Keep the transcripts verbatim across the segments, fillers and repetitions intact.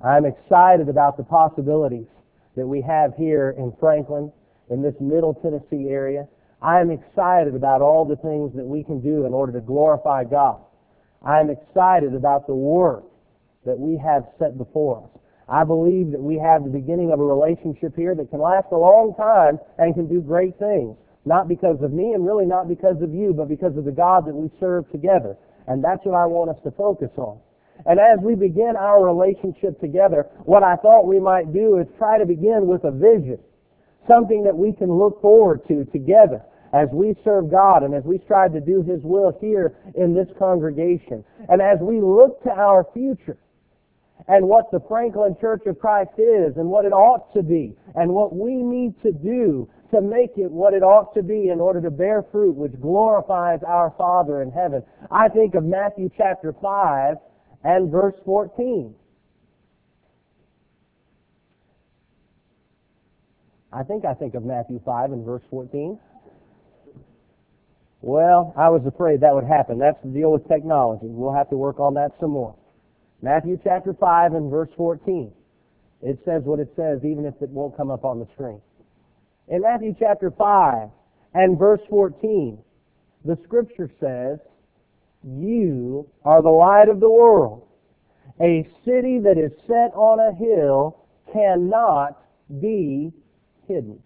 I'm excited about the possibilities that we have here in Franklin, in this Middle Tennessee area. I'm excited about all the things that we can do in order to glorify God. I'm excited about the work that we have set before us. I believe that we have the beginning of a relationship here that can last a long time and can do great things. Not because of me and really not because of you, but because of the God that we serve together. And that's what I want us to focus on. And as we begin our relationship together, what I thought we might do is try to begin with a vision. Something that we can look forward to together as we serve God and as we strive to do His will here in this congregation. And as we look to our future and what the Franklin Church of Christ is and what it ought to be and what we need to do to make it what it ought to be in order to bear fruit which glorifies our Father in heaven, I think of Matthew chapter five and verse fourteen. I think I think of Matthew five and verse fourteen. Well, I was afraid that would happen. That's the deal with technology. We'll have to work on that some more. Matthew chapter five and verse fourteen. It says what it says even if it won't come up on the screen. In Matthew chapter five and verse fourteen, the Scripture says, "You are the light of the world. A city that is set on a hill cannot be hidden."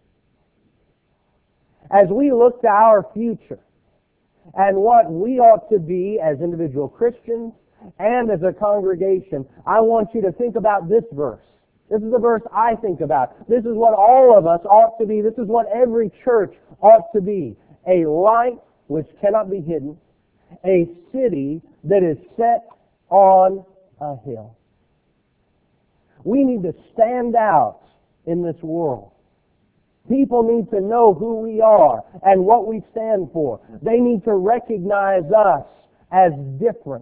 As we look to our future and what we ought to be as individual Christians and as a congregation, I want you to think about this verse. This is the verse I think about. This is what all of us ought to be. This is what every church ought to be. A light which cannot be hidden. A city that is set on a hill. We need to stand out in this world. People need to know who we are and what we stand for. They need to recognize us as different.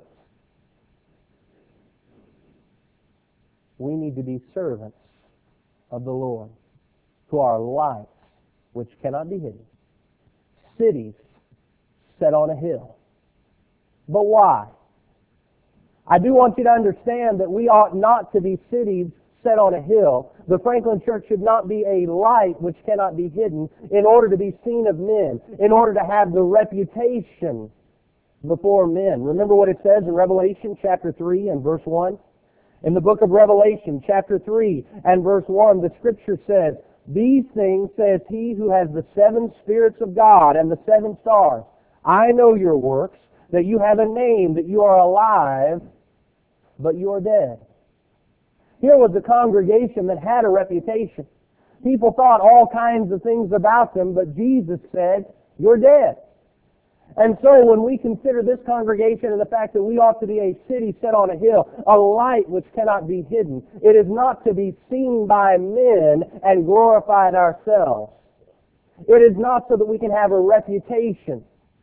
We need to be servants of the Lord, who are lights which cannot be hidden. Cities set on a hill. But why? I do want you to understand that we ought not to be cities set on a hill. The Franklin Church should not be a light which cannot be hidden in order to be seen of men, in order to have the reputation before men. Remember what it says in Revelation chapter three and verse one? In the book of Revelation chapter three and verse one, the Scripture says, "These things says he who has the seven spirits of God and the seven stars. I know your works, that you have a name, that you are alive, but you are dead." Here was a congregation that had a reputation. People thought all kinds of things about them, but Jesus said, "You're dead." And so when we consider this congregation and the fact that we ought to be a city set on a hill, a light which cannot be hidden, it is not to be seen by men and glorified ourselves. It is not so that we can have a reputation.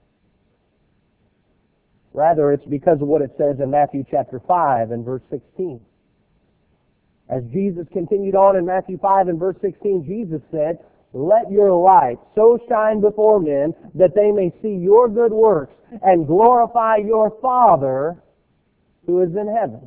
Rather, it's because of what it says in Matthew chapter five and verse sixteen. As Jesus continued on in Matthew five and verse sixteen, Jesus said, "Let your light so shine before men that they may see your good works and glorify your Father who is in heaven."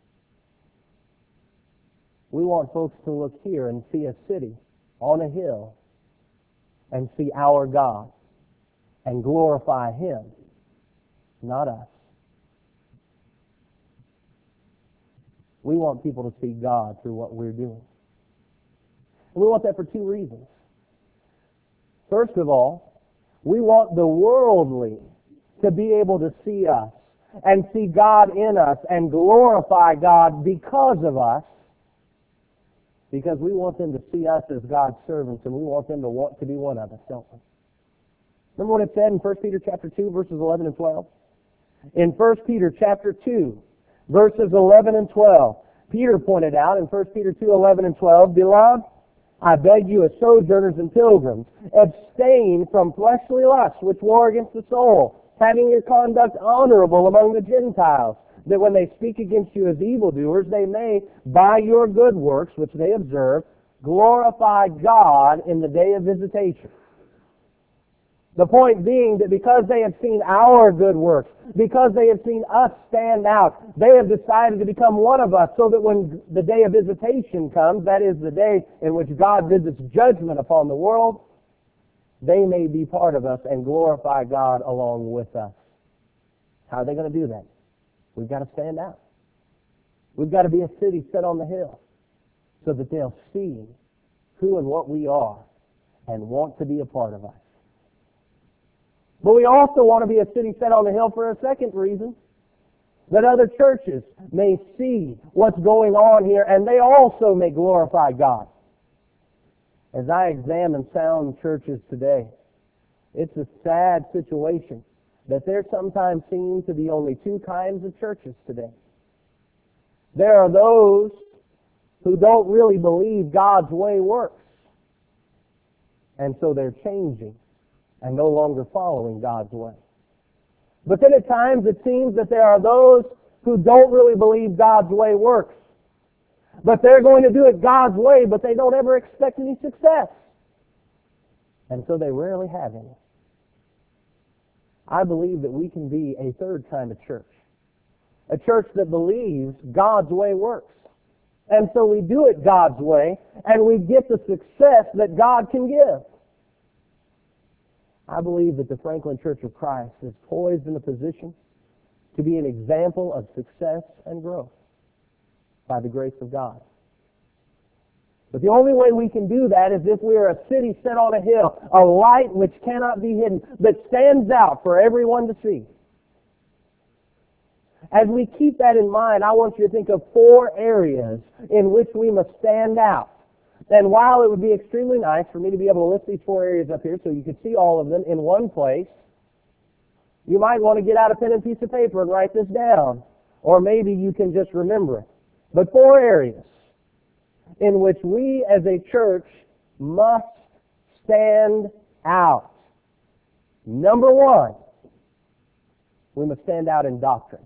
We want folks to look here and see a city on a hill and see our God and glorify Him, not us. We want people to see God through what we're doing. And we want that for two reasons. First of all, we want the worldly to be able to see us and see God in us and glorify God because of us, because we want them to see us as God's servants and we want them to want to be one of us, don't we? Remember what it said in First Peter chapter two, verses eleven and twelve? In First Peter chapter two, verses eleven and twelve, Peter pointed out in First Peter two, eleven and twelve, "Beloved, I beg you as sojourners and pilgrims, abstain from fleshly lusts which war against the soul, having your conduct honorable among the Gentiles, that when they speak against you as evildoers, they may, by your good works which they observe, glorify God in the day of visitation." The point being that because they have seen our good works, because they have seen us stand out, they have decided to become one of us so that when the day of visitation comes, that is the day in which God visits judgment upon the world, they may be part of us and glorify God along with us. How are they going to do that? We've got to stand out. We've got to be a city set on the hill so that they'll see who and what we are and want to be a part of us. But we also want to be a city set on the hill for a second reason, that other churches may see what's going on here and they also may glorify God. As I examine sound churches today, it's a sad situation that there sometimes seem to be only two kinds of churches today. There are those who don't really believe God's way works, and so they're changing and no longer following God's way. But then at times it seems that there are those who don't really believe God's way works, but they're going to do it God's way, but they don't ever expect any success. And so they rarely have any. I believe that we can be a third kind of church. A church that believes God's way works. And so we do it God's way, and we get the success that God can give. I believe that the Franklin Church of Christ is poised in a position to be an example of success and growth by the grace of God. But the only way we can do that is if we are a city set on a hill, a light which cannot be hidden, that stands out for everyone to see. As we keep that in mind, I want you to think of four areas in which we must stand out. And while it would be extremely nice for me to be able to list these four areas up here so you could see all of them in one place, you might want to get out a pen and piece of paper and write this down. Or maybe you can just remember it. But four areas in which we as a church must stand out. Number one, we must stand out in doctrine.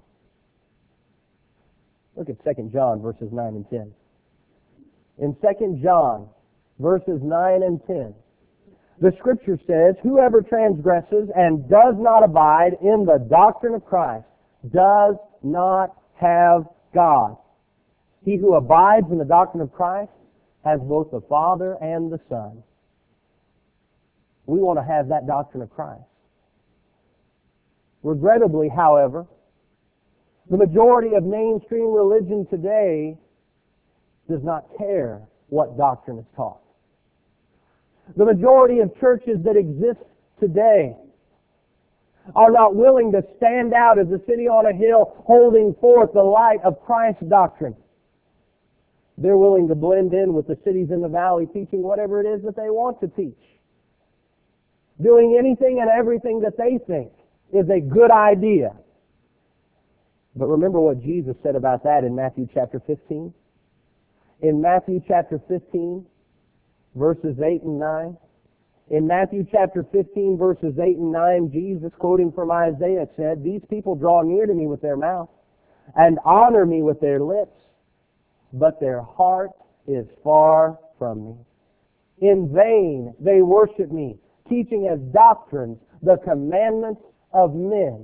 Look at Second John verses nine and ten. In Second John verses nine and ten, the Scripture says, "Whoever transgresses and does not abide in the doctrine of Christ does not have God. He who abides in the doctrine of Christ has both the Father and the Son." We want to have that doctrine of Christ. Regrettably, however, the majority of mainstream religion today does not care what doctrine is taught. The majority of churches that exist today are not willing to stand out as a city on a hill holding forth the light of Christ's doctrine. They're willing to blend in with the cities in the valley, teaching whatever it is that they want to teach, doing anything and everything that they think is a good idea. But remember what Jesus said about that in Matthew chapter fifteen? In Matthew chapter fifteen, verses eight and nine, in Matthew chapter fifteen, verses eight and nine, Jesus, quoting from Isaiah, said, "These people draw near to me with their mouth and honor me with their lips, but their heart is far from me. In vain they worship me, teaching as doctrines the commandments of men."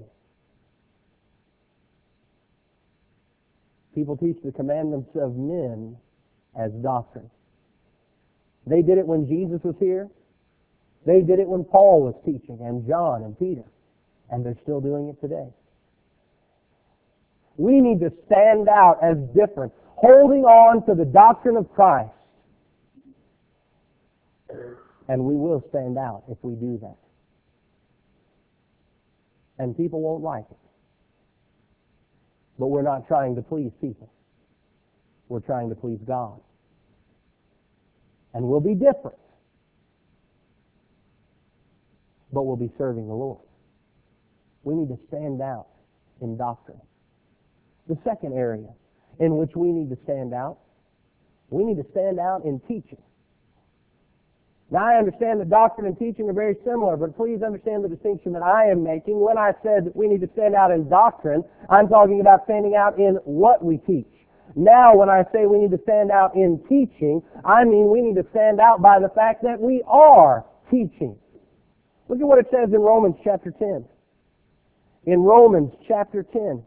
People teach the commandments of men as doctrine. They did it when Jesus was here. They did it when Paul was teaching, and John and Peter. And they're still doing it today. We need to stand out as different, holding on to the doctrine of Christ. And we will stand out if we do that. And people won't like it. But we're not trying to please people. We're trying to please God. And we'll be different. But we'll be serving the Lord. We need to stand out in doctrine. The second area in which we need to stand out, we need to stand out in teaching. Now, I understand that doctrine and teaching are very similar, but please understand the distinction that I am making. When I said that we need to stand out in doctrine, I'm talking about standing out in what we teach. Now, when I say we need to stand out in teaching, I mean we need to stand out by the fact that we are teaching. Look at what it says in Romans chapter ten. In Romans chapter ten.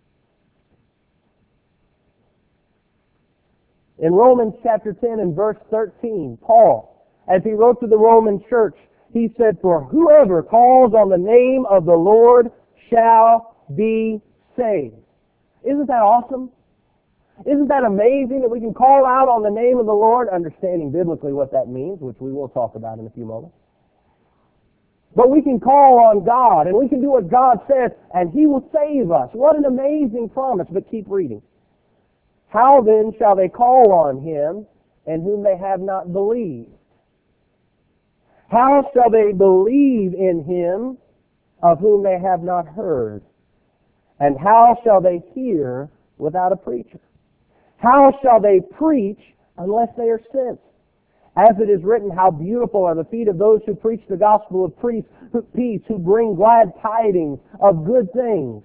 In Romans chapter ten and verse thirteen, Paul, as he wrote to the Roman church, he said, "For whoever calls on the name of the Lord shall be saved." Isn't that awesome? Isn't that amazing that we can call out on the name of the Lord, understanding biblically what that means, which we will talk about in a few moments. But we can call on God, and we can do what God says, and He will save us. What an amazing promise, but keep reading. "How then shall they call on Him in whom they have not believed? How shall they believe in Him of whom they have not heard? And how shall they hear without a preacher? How shall they preach unless they are sent? As it is written, how beautiful are the feet of those who preach the gospel of peace, who bring glad tidings of good things."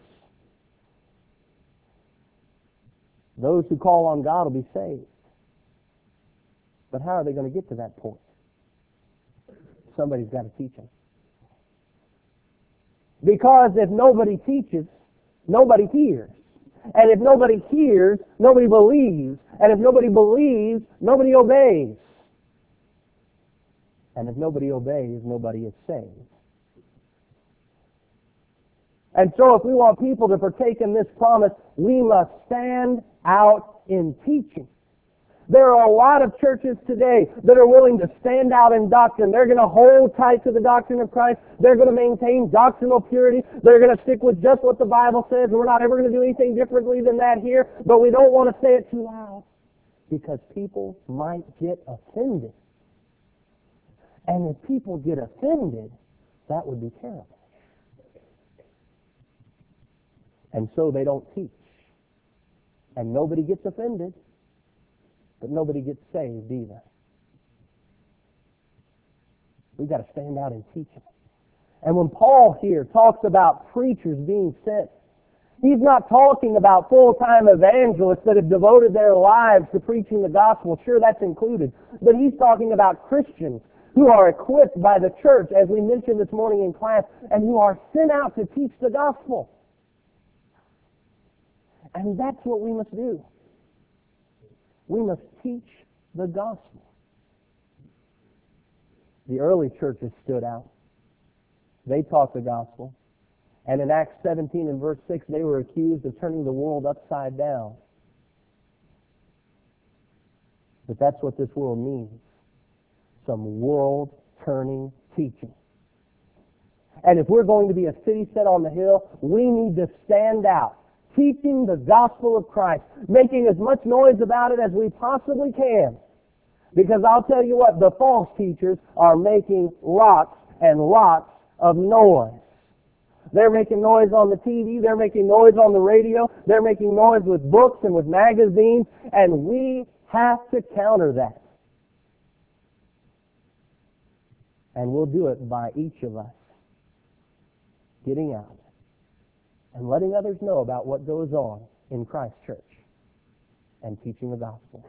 Those who call on God will be saved. But how are they going to get to that point? Somebody's got to teach them. Because if nobody teaches, nobody hears. And if nobody hears, nobody believes. And if nobody believes, nobody obeys. And if nobody obeys, nobody is saved. And so if we want people to partake in this promise, we must stand out in teaching. There are a lot of churches today that are willing to stand out in doctrine. They're going to hold tight to the doctrine of Christ. They're going to maintain doctrinal purity. They're going to stick with just what the Bible says, and we're not ever going to do anything differently than that here, but we don't want to say it too loud because people might get offended. And if people get offended, that would be terrible. And so they don't teach. And nobody gets offended, but nobody gets saved either. We've got to stand out and teach them. And when Paul here talks about preachers being sent, he's not talking about full-time evangelists that have devoted their lives to preaching the gospel. Sure, that's included. But he's talking about Christians who are equipped by the church, as we mentioned this morning in class, and who are sent out to teach the gospel. And that's what we must do. We must teach the gospel. The early churches stood out. They taught the gospel. And in Acts seventeen and verse six, they were accused of turning the world upside down. But that's what this world needs. Some world-turning teaching. And if we're going to be a city set on the hill, we need to stand out, teaching the gospel of Christ, making as much noise about it as we possibly can. Because I'll tell you what, the false teachers are making lots and lots of noise. They're making noise on the T V, they're making noise on the radio, they're making noise with books and with magazines, and we have to counter that. And we'll do it by each of us getting out and letting others know about what goes on in Christ's church and teaching the gospel.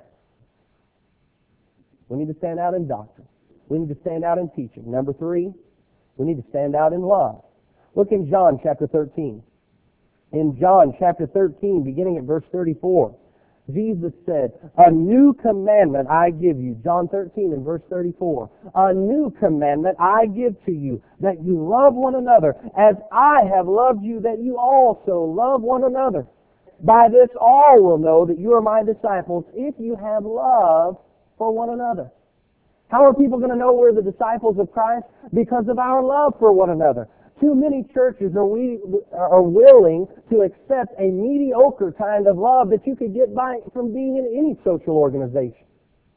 We need to stand out in doctrine. We need to stand out in teaching. Number three, we need to stand out in love. Look in John chapter thirteen. In John chapter thirteen, beginning at verse thirty-four, Jesus said, "A new commandment I give you," John thirteen and verse thirty-four, "A new commandment I give to you, that you love one another, as I have loved you, that you also love one another. By this all will know that you are my disciples, if you have love for one another." How are people going to know we're the disciples of Christ? Because of our love for one another. Too many churches are we are willing to accept a mediocre kind of love that you could get by from being in any social organization.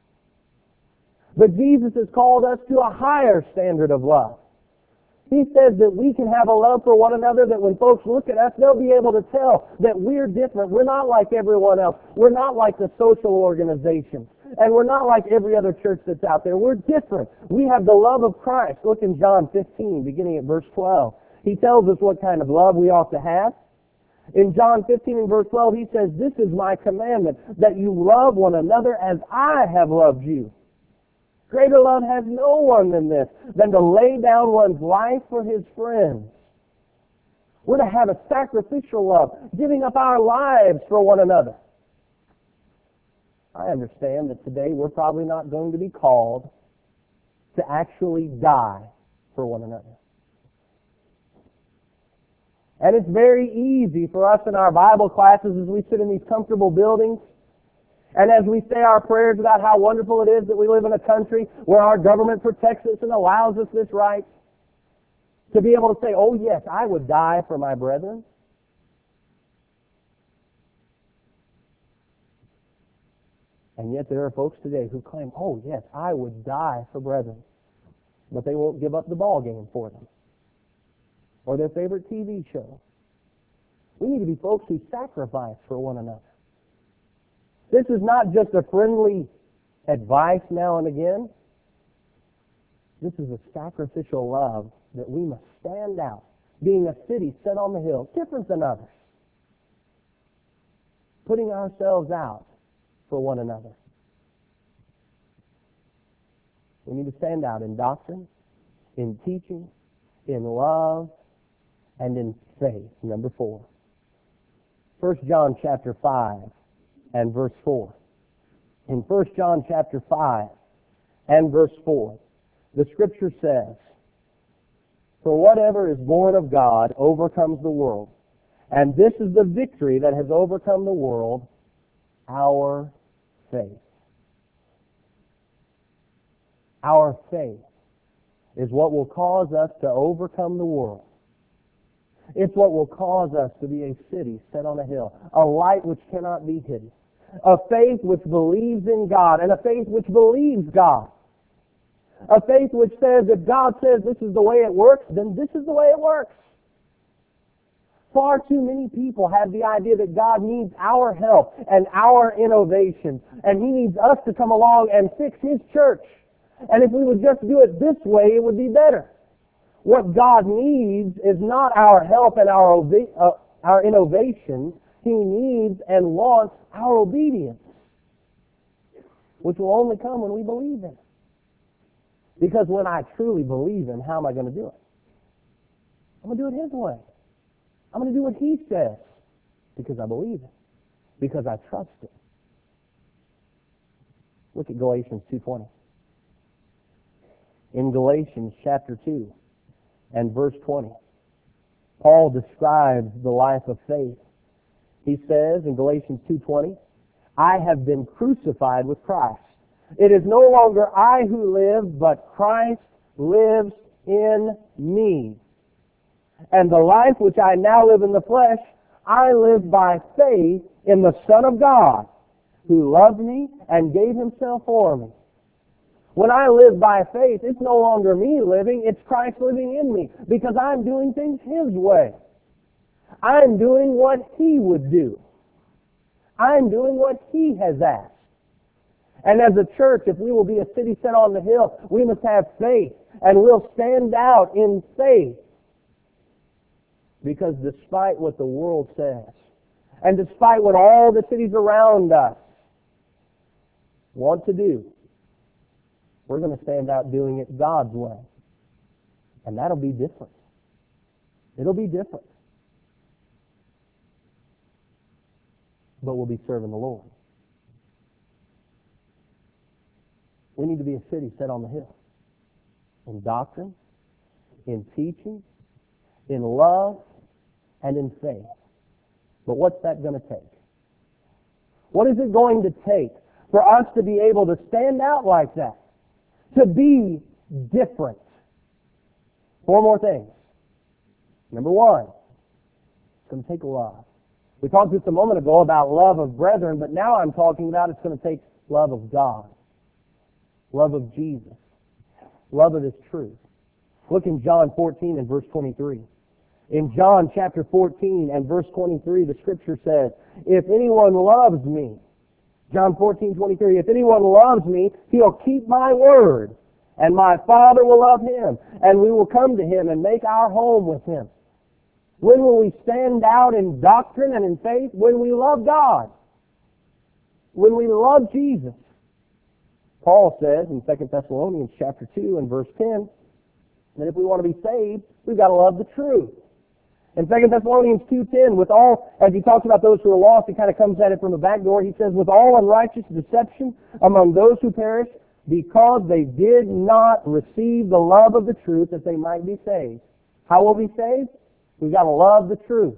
But Jesus has called us to a higher standard of love. He says that we can have a love for one another, that when folks look at us, they'll be able to tell that we're different. We're not like everyone else. We're not like the social organizations. And we're not like every other church that's out there. We're different. We have the love of Christ. Look in John fifteen, beginning at verse twelve. He tells us what kind of love we ought to have. In John fifteen and verse twelve, he says, "This is my commandment, that you love one another as I have loved you." Greater love has no one than this, than to lay down one's life for his friends. We're to have a sacrificial love, giving up our lives for one another. I understand that today we're probably not going to be called to actually die for one another. And it's very easy for us in our Bible classes as we sit in these comfortable buildings and as we say our prayers about how wonderful it is that we live in a country where our government protects us and allows us this right, to be able to say, oh yes, I would die for my brethren. And yet there are folks today who claim, oh yes, I would die for brethren. But they won't give up the ball game for them, or their favorite T V show. We need to be folks who sacrifice for one another. This is not just a friendly advice now and again. This is a sacrificial love that we must stand out, being a city set on the hill, different than others, putting ourselves out for one another. We need to stand out in doctrine, in teaching, in love, and in faith. Number four. First John chapter five and verse four. In First John chapter five and verse four, the Scripture says, for whatever is born of God overcomes the world. And this is the victory that has overcome the world, our faith. Our faith is what will cause us to overcome the world. It's what will cause us to be a city set on a hill, a light which cannot be hidden, a faith which believes in God, and a faith which believes God. A faith which says, if God says this is the way it works, then this is the way it works. Far too many people have the idea that God needs our help and our innovation, and He needs us to come along and fix His church. And if we would just do it this way, it would be better. What God needs is not our help and our, obe- uh, our innovation. He needs and wants our obedience, which will only come when we believe in Him. Because when I truly believe in, how am I going to do it? I'm going to do it His way. I'm going to do what He says because I believe it, because I trust it. Look at Galatians two twenty. In Galatians chapter two and verse twenty, Paul describes the life of faith. He says in Galatians two twenty, I have been crucified with Christ. It is no longer I who live, but Christ lives in me. And the life which I now live in the flesh, I live by faith in the Son of God, who loved me and gave Himself for me. When I live by faith, it's no longer me living, it's Christ living in me, because I'm doing things His way. I'm doing what He would do. I'm doing what He has asked. And as a church, if we will be a city set on the hill, we must have faith, and we'll stand out in faith. Because despite what the world says, and despite what all the cities around us want to do, we're going to stand out doing it God's way. And that'll be different. It'll be different. But we'll be serving the Lord. We need to be a city set on the hill. In doctrine, in teaching, in love, and in faith. But what's that going to take? What is it going to take for us to be able to stand out like that? To be different? Four more things. Number one, it's going to take love. We talked just a moment ago about love of brethren, but now I'm talking about it's going to take love of God. Love of Jesus. Love of His truth. Look in John fourteen and verse twenty-three. In John chapter fourteen and verse twenty-three, the Scripture says, if anyone loves me, John fourteen, twenty-three, if anyone loves me, he'll keep my word, and my Father will love him, and we will come to him and make our home with him. When will we stand out in doctrine and in faith? When we love God. When we love Jesus. Paul says in Second Thessalonians chapter two and verse ten that if we want to be saved, we've got to love the truth. In Second Thessalonians two ten, with all, as he talks about those who are lost, he kind of comes at it from the back door. He says, with all unrighteous deception among those who perish, because they did not receive the love of the truth that they might be saved. How will we be saved? We've got to love the truth.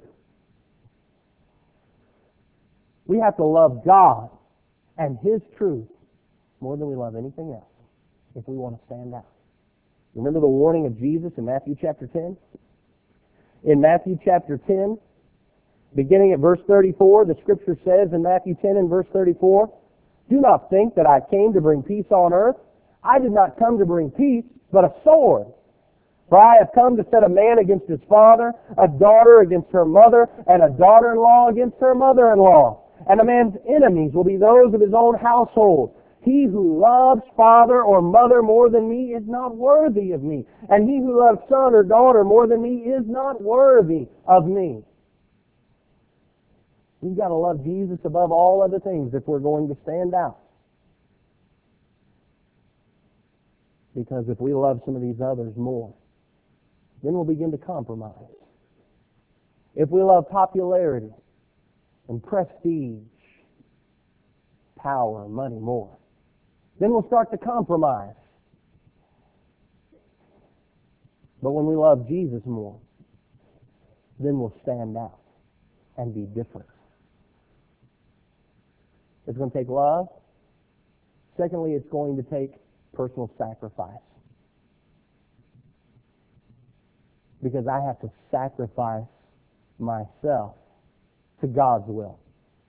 We have to love God and His truth more than we love anything else if we want to stand out. Remember the warning of Jesus in Matthew chapter ten? In Matthew chapter ten, beginning at verse thirty-four, the Scripture says in Matthew ten and verse thirty-four, do not think that I came to bring peace on earth. I did not come to bring peace, but a sword. For I have come to set a man against his father, a daughter against her mother, and a daughter-in-law against her mother-in-law. And a man's enemies will be those of his own household. He who loves father or mother more than me is not worthy of me. And he who loves son or daughter more than me is not worthy of me. We've got to love Jesus above all other things if we're going to stand out. Because if we love some of these others more, then we'll begin to compromise. If we love popularity and prestige, power, money more, then we'll start to compromise. But when we love Jesus more, then we'll stand out and be different. It's going to take love. Secondly, it's going to take personal sacrifice. Because I have to sacrifice myself to God's will.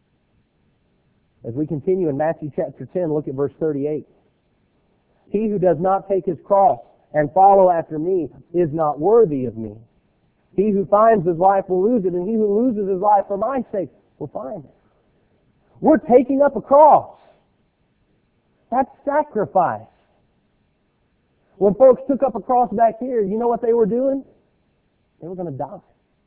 As we continue in Matthew chapter ten, look at verse thirty-eight. He who does not take his cross and follow after me is not worthy of me. He who finds his life will lose it, and he who loses his life for my sake will find it. We're taking up a cross. That's sacrifice. When folks took up a cross back here, you know what they were doing? They were going to die.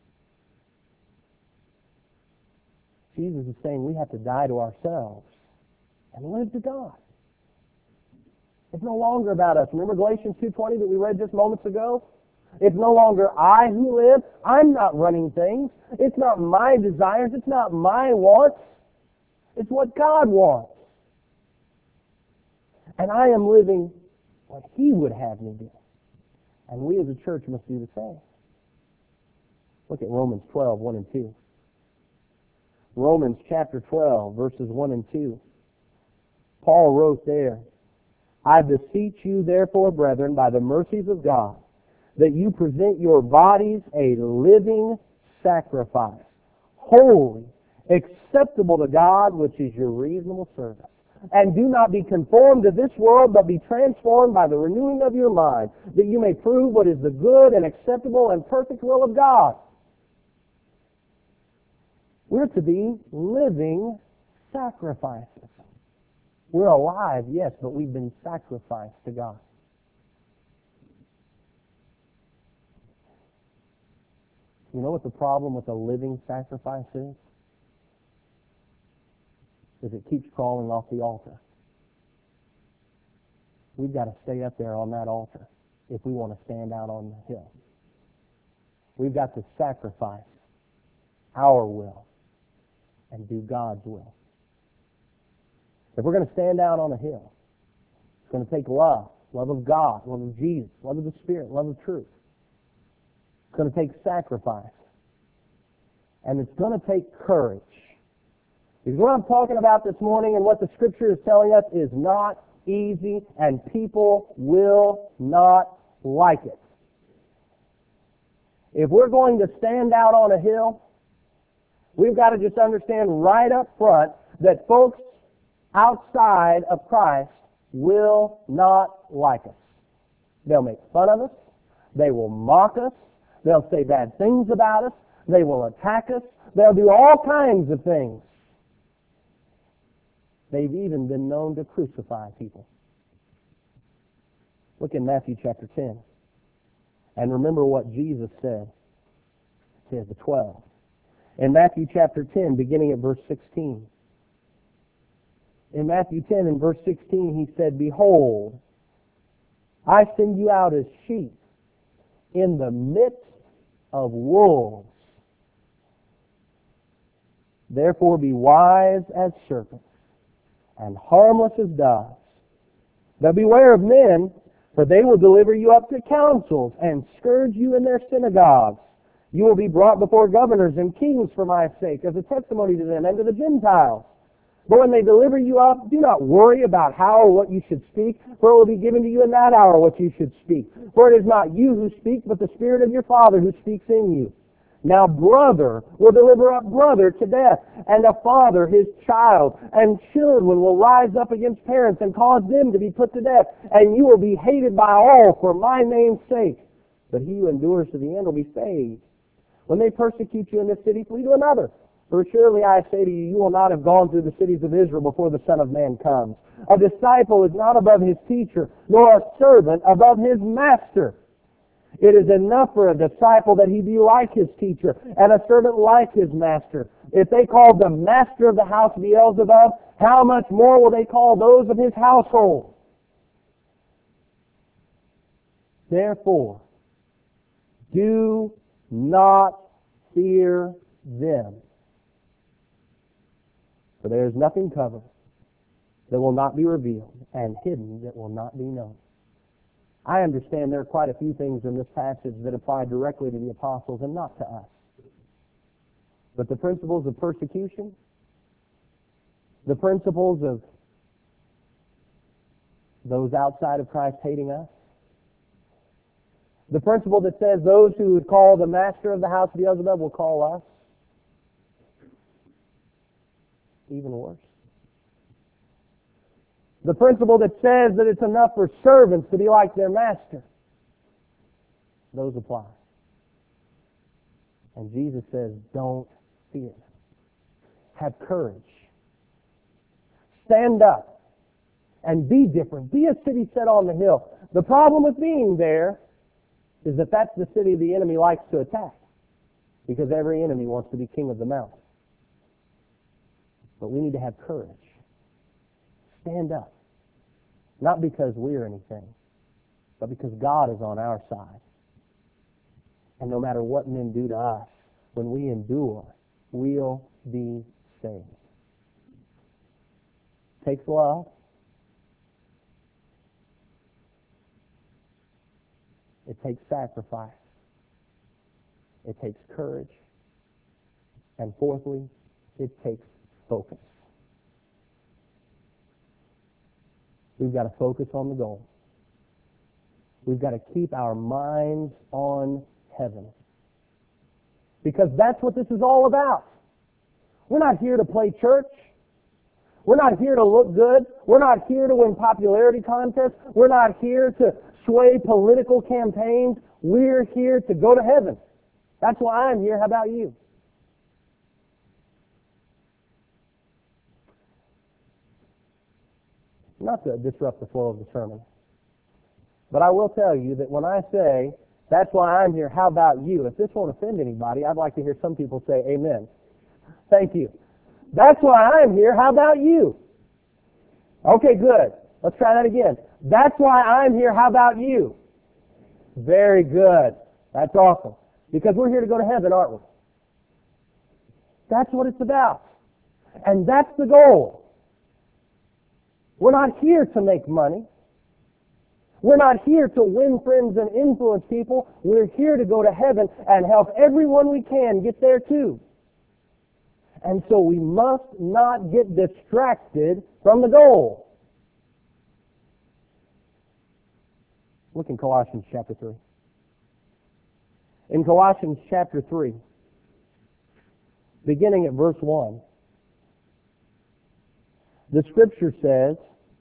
Jesus is saying we have to die to ourselves and live to God. It's no longer about us. Remember Galatians two twenty that we read just moments ago? It's no longer I who live. I'm not running things. It's not my desires. It's not my wants. It's what God wants. And I am living what He would have me do. And we as a church must do the same. Look at Romans twelve, one and two. Romans chapter twelve, verses one and two. Paul wrote there, I beseech you therefore, brethren, by the mercies of God, that you present your bodies a living sacrifice, holy, acceptable to God, which is your reasonable service. And do not be conformed to this world, but be transformed by the renewing of your mind, that you may prove what is the good and acceptable and perfect will of God. We're to be living sacrifices. We're alive, yes, but we've been sacrificed to God. You know what the problem with a living sacrifice is? Is it keeps crawling off the altar. We've got to stay up there on that altar if we want to stand out on the hill. We've got to sacrifice our will and do God's will. If we're going to stand out on a hill, it's going to take love, love of God, love of Jesus, love of the Spirit, love of truth. It's going to take sacrifice. And it's going to take courage. Because what I'm talking about this morning and what the Scripture is telling us is not easy, and people will not like it. If we're going to stand out on a hill, we've got to just understand right up front that folks outside of Christ will not like us. They'll make fun of us. They will mock us. They'll say bad things about us. They will attack us. They'll do all kinds of things. They've even been known to crucify people. Look in Matthew chapter ten. And remember what Jesus said to the twelve. In Matthew chapter ten, beginning at verse sixteen. In Matthew ten and verse sixteen, He said, "Behold, I send you out as sheep in the midst of wolves. Therefore be wise as serpents and harmless as doves. But beware of men, for they will deliver you up to councils and scourge you in their synagogues. You will be brought before governors and kings for my sake, as a testimony to them and to the Gentiles. But when they deliver you up, do not worry about how or what you should speak, for it will be given to you in that hour what you should speak. For it is not you who speak, but the Spirit of your Father who speaks in you. Now brother will deliver up brother to death, and a father his child, and children will rise up against parents and cause them to be put to death, and you will be hated by all for my name's sake. But he who endures to the end will be saved. When they persecute you in this city, flee to another. For surely I say to you, you will not have gone through the cities of Israel before the Son of Man comes. A disciple is not above his teacher, nor a servant above his master. It is enough for a disciple that he be like his teacher, and a servant like his master. If they called the master of the house Beelzebub, how much more will they call those of his household? Therefore, do not fear them. For there is nothing covered that will not be revealed, and hidden that will not be known. I understand there are quite a few things in this passage that apply directly to the apostles and not to us. But the principles of persecution, the principles of those outside of Christ hating us, the principle that says those who would call the master of the house Beelzebub will call us, even worse. The principle that says that it's enough for servants to be like their master, those apply. And Jesus says, don't fear. Have courage. Stand up and be different. Be a city set on the hill. The problem with being there is that that's the city the enemy likes to attack, because every enemy wants to be king of the mountain. But we need to have courage. Stand up. Not because we're anything, but because God is on our side. And no matter what men do to us, when we endure, we'll be saved. It takes love. It takes sacrifice. It takes courage. And fourthly, it takes focus. We've got to focus on the goal. We've got to keep our minds on heaven. Because that's what this is all about. We're not here to play church. We're not here to look good. We're not here to win popularity contests. We're not here to sway political campaigns. We're here to go to heaven. That's why I'm here. How about you? Not to disrupt the flow of the sermon, but I will tell you that when I say, that's why I'm here, how about you? If this won't offend anybody, I'd like to hear some people say amen. Thank you. That's why I'm here, how about you? Okay, good. Let's try that again. That's why I'm here, how about you? Very good. That's awesome. Because we're here to go to heaven, aren't we? That's what it's about. And that's the goal. We're not here to make money. We're not here to win friends and influence people. We're here to go to heaven and help everyone we can get there too. And so we must not get distracted from the goal. Look in Colossians chapter three. In Colossians chapter three, beginning at verse one, the Scripture says,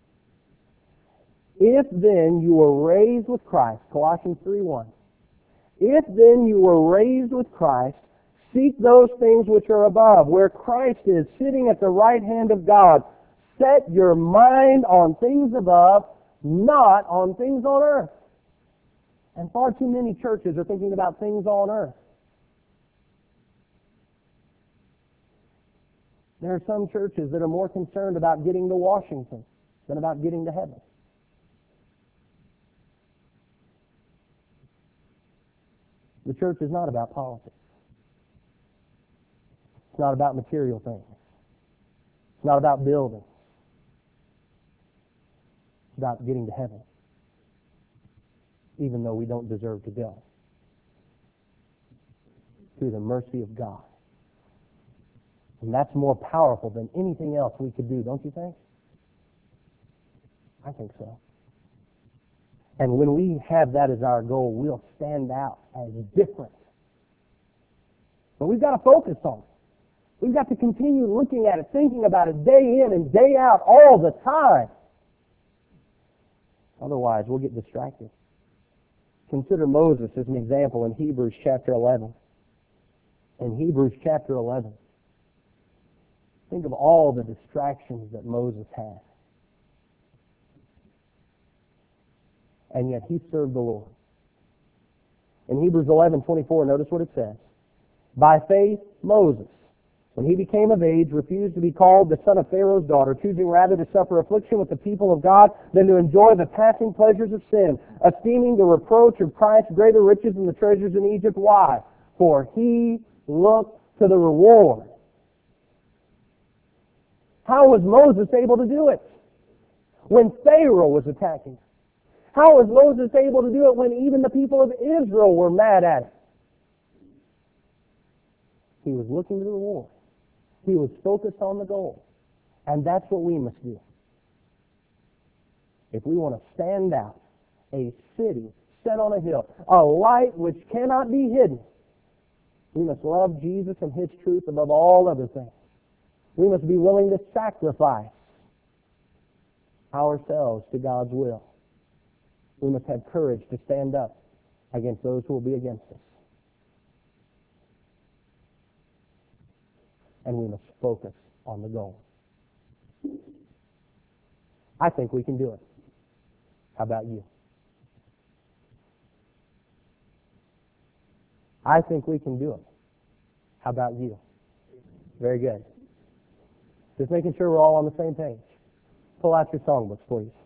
if then you were raised with Christ, Colossians three one, if then you were raised with Christ, seek those things which are above, where Christ is sitting at the right hand of God. Set your mind on things above, not on things on earth. And far too many churches are thinking about things on earth. There are some churches that are more concerned about getting to Washington than about getting to heaven. The church is not about politics. It's not about material things. It's not about buildings. It's about getting to heaven, even though we don't deserve to go, through the mercy of God. And that's more powerful than anything else we could do, don't you think? I think so. And when we have that as our goal, we'll stand out as different. But we've got to focus on it. We've got to continue looking at it, thinking about it day in and day out all the time. Otherwise, we'll get distracted. Consider Moses as an example in Hebrews chapter eleven. In Hebrews chapter eleven, think of all the distractions that Moses had. And yet he served the Lord. In Hebrews eleven twenty-four, notice what it says. By faith, Moses, when he became of age, refused to be called the son of Pharaoh's daughter, choosing rather to suffer affliction with the people of God than to enjoy the passing pleasures of sin, esteeming the reproach of Christ greater riches than the treasures in Egypt. Why? For he looked to the reward. How was Moses able to do it when Pharaoh was attacking? How was Moses able to do it when even the people of Israel were mad at him? He was looking to the reward. He was focused on the goal. And that's what we must do. If we want to stand out, a city set on a hill, a light which cannot be hidden, we must love Jesus and His truth above all other things. We must be willing to sacrifice ourselves to God's will. We must have courage to stand up against those who will be against us. And we must focus on the goal. I think we can do it. How about you? I think we can do it. How about you? Very good. Just making sure we're all on the same page. Pull out your songbooks, please.